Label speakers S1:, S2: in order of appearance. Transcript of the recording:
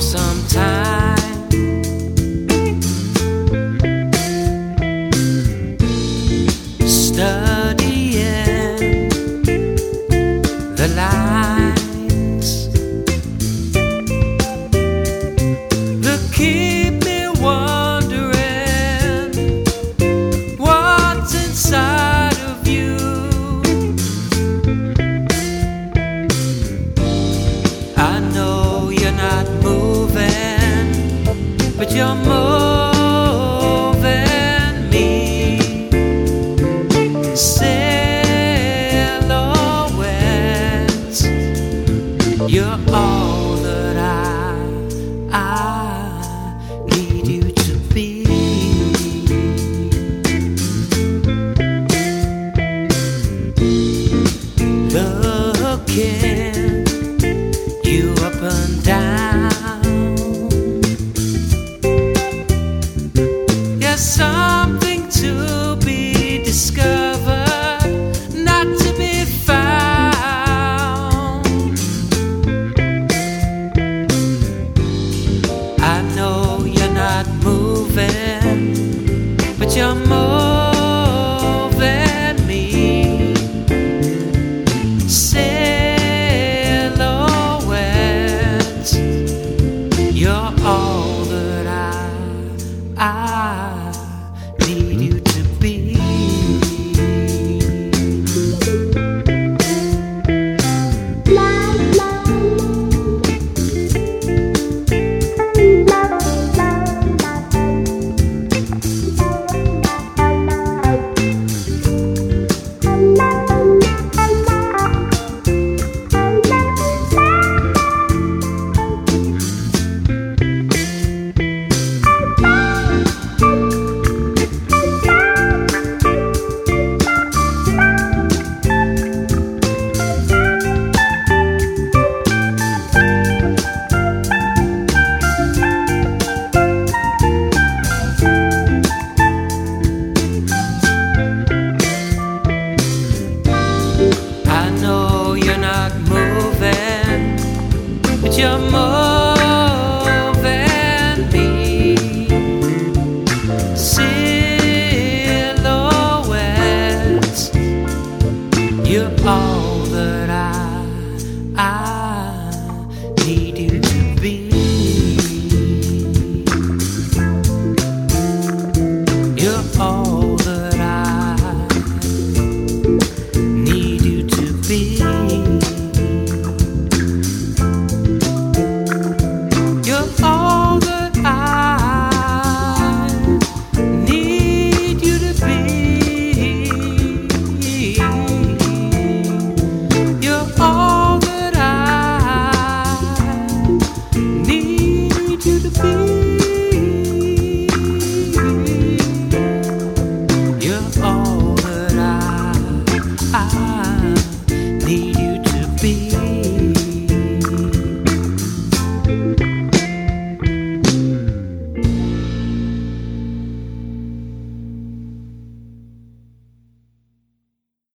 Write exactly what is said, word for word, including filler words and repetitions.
S1: some time. Studying the lines that keep me wondering what's inside of you. I know you're not moving, but you're moving me. Silhouettes, you're all that I, I need you to be. Looking you up and down, there's something to be discovered, not to be found. I know you're not moving, but you're moving me. Silhouettes, you're all that I, I need you to be. I know you're not moving, but you're moving.